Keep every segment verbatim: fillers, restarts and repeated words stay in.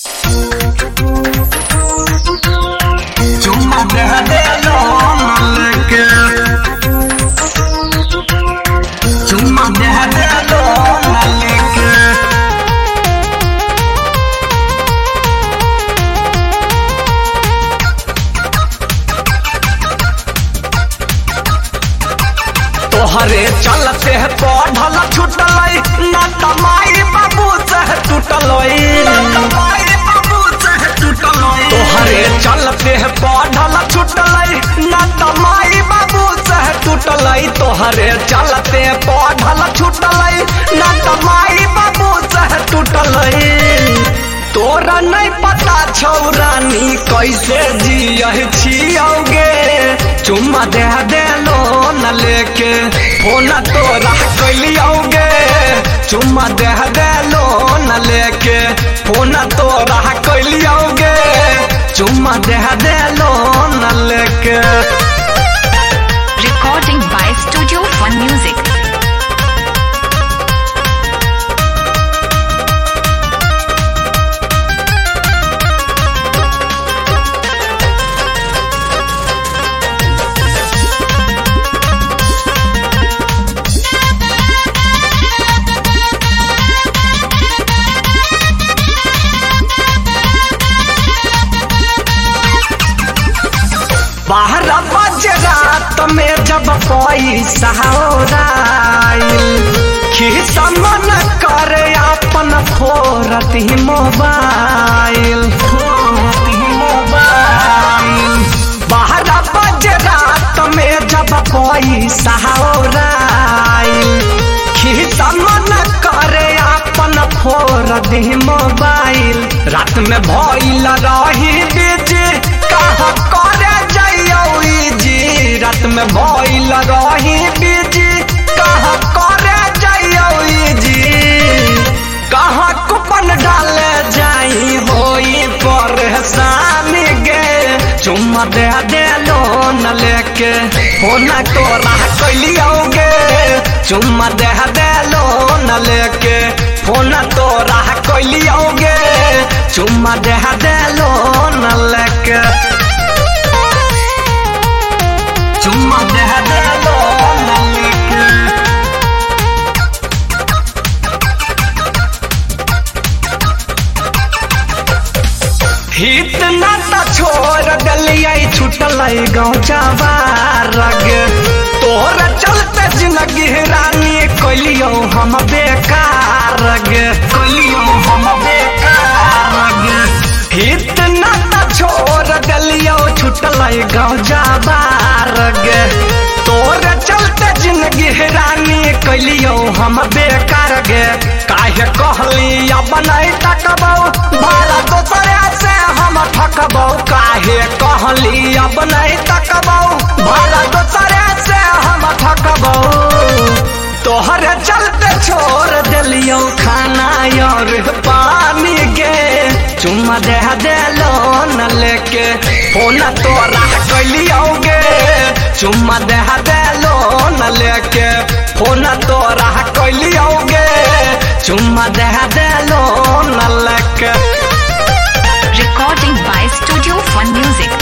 चुम्मा दे देलो लेके चुम्मा दे देलो लेके तोहरे चलते है पढ़ल छुटल ना तमाई बाबू से टूटल तोहरे चलते है पढ़ल छुटल ना तमाई बाबू से टूटल तोहरे चलते पढ़ल छुटल ना तमाई बाबू से टूटल तोरा नहीं पता छौरानी कैसे जियह छियोगे चुम्मा दे देलो न लेके फोन तोरा कैलियोगे चुम्मा दे देलो न लेके फोन तोरा कैलियोगे चुम्मा दे देलो न लेके। Recording by Studio Fun Music. बारह बजे रात में जब पैसा खीसा मन करे अपन फोरत ही मोबाइल बारह बजे रात में जब पैसा खीसा मन करे अपन फोरत ही मोबाइल रात में भइल रही बिजी कहा करे रात में भइल रही बिजी कहाँ करे जाइयो जी कहाँ कूपन डाले जाई होई परेशानी गे चुम्मा दे देलो न लेके फोन तोरा कैलियोगे चुम्मा दे देलो न लेके फोन तोरा कैलियोगे चुम्मा दे देलो न लेके चुम्मा दे देलो न लेके हित नाता छोड़ दलिया छुटल गाँव जवार तोर चलते जिंदगी रानी कैलियो हम बेकार गे कैलियो हम बेकार गे हित नाता छोड़ दलिया छुटल गाँव जवार गे तोर चलते जिंदगी रानी कैलियो हम बेकार गे काहे कहली अब नहीं तकबौ भाड़ा दोसरे से हम ठकबौ काहे कहली अब नहीं तकबौ भाड़ा दोसरे से हम ठकबौ तोहरे चलते छोड़ दिलियो खाना और पानी गे चुम्मा दे देलो न लेके फोन तोरा कैलियोगे चुम्मा दे देलो न लेके फोन तोरा कैलियोगे चुम्मा दे देलो न लेके। Recording by Studio Fun Music.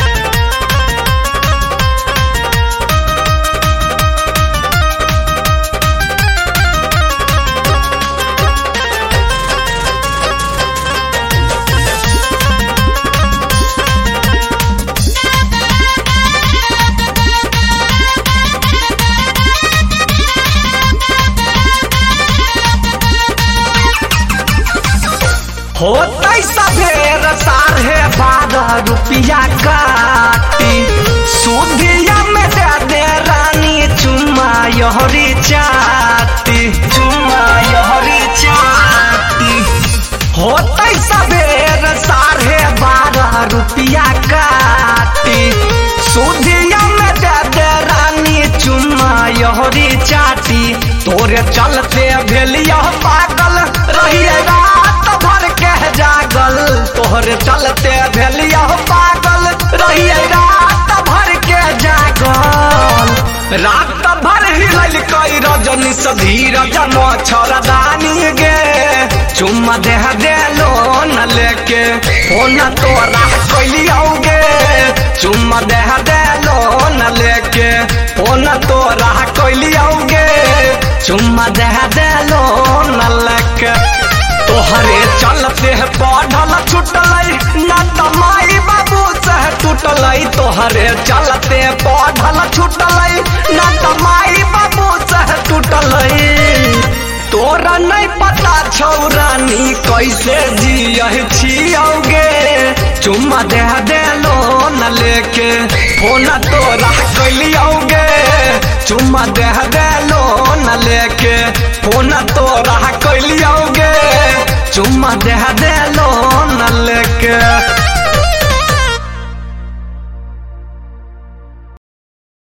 होता सवेर साढ़े बारह रुपया काटी सुधिया में दे दे रानी चुम्मा यहरी चाटी चुम्मा यहरी चाटी होता सवेर साढ़े बारह रुपया काटी सुधिया में दे दे रानी चुम्मा यहरी चाटी तोरे चलते भेलिया पागल रहिए रात भर के जागल तोहरे चलते भेलिया पागल रहिए रात भर के जागल रात भर हिल कई रजनी से धीरज मच्छरदानी गे चुम्मा दे देलो न लेके फोन तोरा कैलियोगे चुम्मा दे दे लोन लेके फोन तोरा कैलियोगे चुम्मा दे दे लोन लेके तोहरे चलते पढ़ल छुटल ना तमाई बाबू से टूटल तोहरे चलते पढ़ल छुटल ना तमाई बाबू से टूटल तोरा नहीं पता छौरानी कैसे जिये छियोगे चुम्मा दे दे लोन लेके फोन तोरा कैलियोगे चुम्मा दे दे लोन लेके फोन तोरा कैलियोगे चुम्मा दे